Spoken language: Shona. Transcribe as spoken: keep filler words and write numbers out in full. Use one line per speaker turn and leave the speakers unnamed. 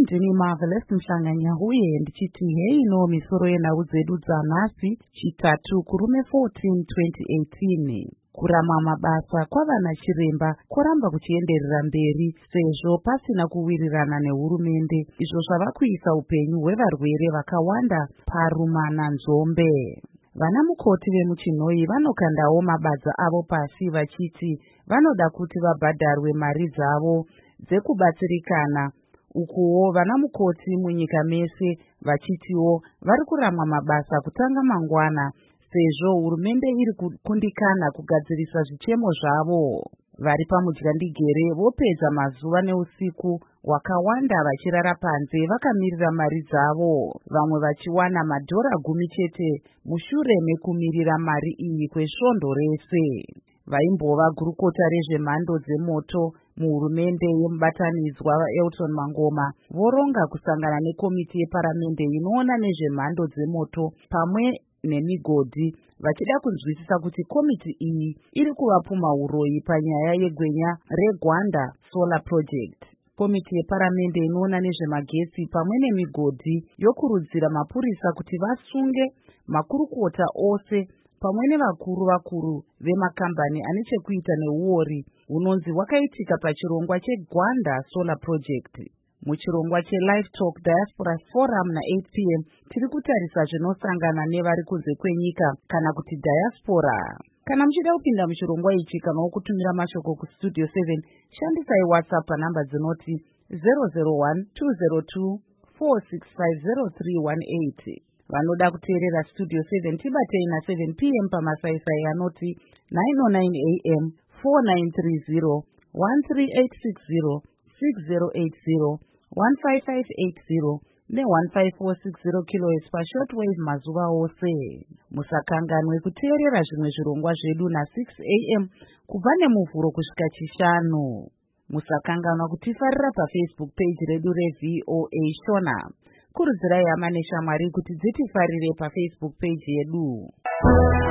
ndini Marvelous Mhlanganya huye ndichiti hei no misoro yenhau dzedu dzanhasi chitatu kurume fourteen twenty eighteen. Kurama mabasa kwavana chiremba kuramba kuchienderera mberi sezvo pasina kuwirirana nehurumende izvo zvava kuisa upenyu hwevarwere vakawanda parumana nzombe. Vana mukoti vemuChinoi vanokandawo mabadza avo pasi vachiti vanoda kuti vabhadharwe mari dzavo dzekubatsirikana. Ukuwo vana mukoti munyika mese vachitiwo vari kuramwa mabasa kutanga mangwana sezvo hurumende iri kukundikana kugadzirisa zvichemo zvavo. Vari pamudyandigere vopedza mazuva neusiku wakawanda vachirara panze vakamirira mari dzavo, vamwe vachiwana madhora gumi chete mushure mekumirira mari iyi kwesvondo rese. Vaimbova gurukota rezvemhando dzemoto muhurumende yemubatanidzwa Elton Mangoma voronga kusangana nekomiti yeparamende inoona nezvemhando dzemoto pamwe nemigodhi vachida kunzwisisa kuti komiti iyi iri kuvapuma uroyi panyaya yegwenya reGwanda Solar Project. Komiti yeparamende inoona nezvemagetsi pamwe nemigodhi yokurudzira mapurisa kuti vasunge makurukota ose pamwe nevakuru vakuru vemakambani ane chekuita neuori hunonzi hwakaitika pachirongwa cheGwanda Solar Project. Muchirongwa cheLive Talk Diaspora Forum na-eight p m tiri kutarisa zvinosangana nevari kunze kwenyika kana kuti diaspora. Kana muchida kupinda muchirongwa ichi kana wokutumira mashoko kustudio seven, shandisai WhatsApp panhamba dzinoti zero zero one two zero two four six five zero three one eight. Vanoda kuteerera Studio seven tibatei na seven p m pamasaisai anoti nine oh nine a m four nine three zero one three eight six zero six zero eight zero one five five eight zero ne one five four six zero kilohertz pashortwave mazuva ose. Musakanganwe kuteerera zvimwe zvirongwa zvedu na six a m kubva nemuvhuro kusvika chishanu. Musakanganwa kutifarira paFacebook page redu reV O A Shona. Kurudzirai hama neshamwari kuti dzitifarire paFacebook page yedu.